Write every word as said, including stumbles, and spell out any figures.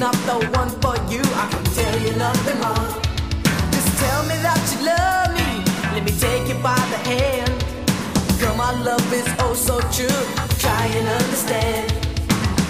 not the one for you. I can tell you nothing wrong. Just tell me that you love me. Let me take you by the hand. Girl, my love is oh so true. Try and understand.